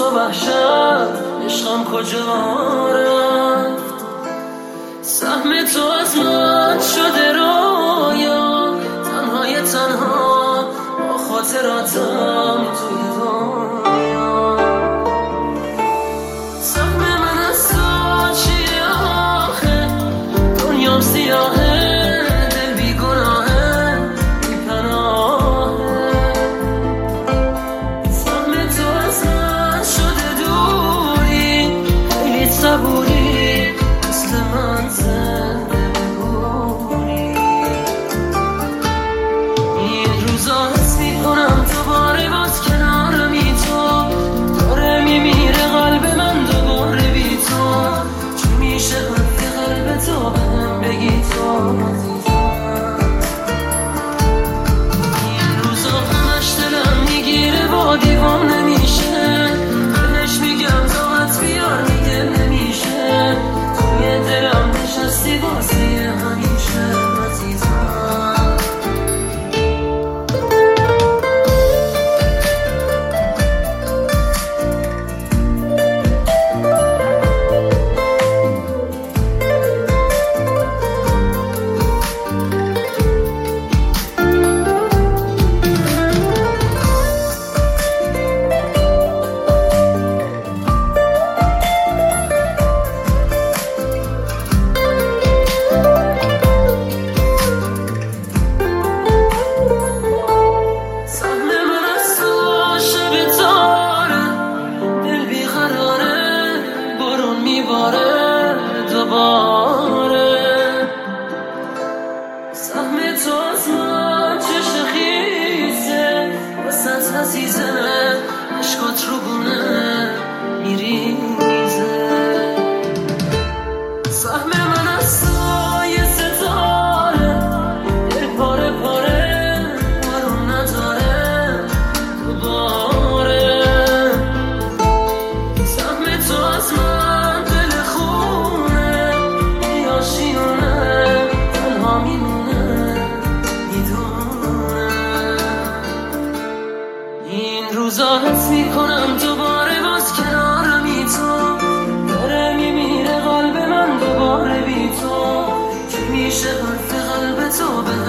و وحشت عشقم کجا رفت؟ سهم تو از من شده رویا، تنها با خاطراتم توی دنیا. سهم من از تو چیه آخه؟ دنیام سیاهه، دل بیگناهه، بیپناهه. سهم تو از من شده دوری، خیلی صبوری، مثل من زنده بگوری. این روزا حس میکنم دوباره باز کنارمی، تو داره میمیره قلب من دوباره بی تو. چی میشه حرف قلب تو بهم بگی تو عزیزم؟ این روزا همش دلم میگیره با دیوام نمیشه، بهش میگم طاقت بیار میگه نمیشه. توی دلم نشستی واسه همیشه عزیزم. دوباره سهم تو از من چشم خیسه، وسط عزیزه عشقات رو گونه میریزه. سهم من از تو یه ستاره، دل پاره پاره آروم نداره دوباره. سهم تو از من تنها میمونه میدونه. این روزا حس میکنم دوباره باز کنارمی، تو داره میمیره قلب من دوباره بی تو. چی میشه حرف قلب تو به